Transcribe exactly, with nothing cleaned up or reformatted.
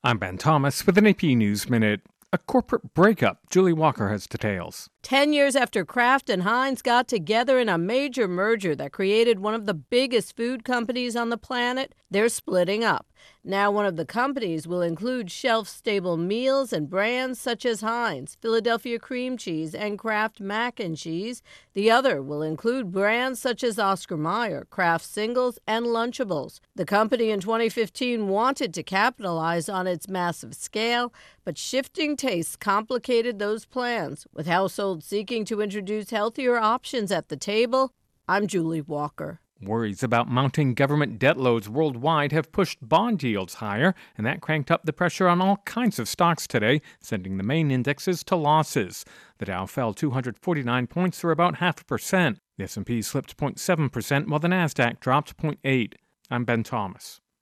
I'm Ben Thomas with an A P News Minute. A corporate breakup. Julie Walker has details. Ten years after Kraft and Heinz got together in a major merger that created one of the biggest food companies on the planet, they're splitting up. Now one of the companies will include shelf-stable meals and brands such as Heinz, Philadelphia cream cheese, and Kraft mac and cheese. The other will include brands such as Oscar Mayer, Kraft singles, and Lunchables. The company in twenty fifteen wanted to capitalize on its massive scale, but shifting tastes complicated those plans, with households seeking to introduce healthier options at the table. I'm Julie Walker. Worries about mounting government debt loads worldwide have pushed bond yields higher, and that cranked up the pressure on all kinds of stocks today, sending the main indexes to losses. The Dow fell two hundred forty-nine points, or about half a percent. The S and P slipped zero point seven percent, while the Nasdaq dropped zero point eight. I'm Ben Thomas.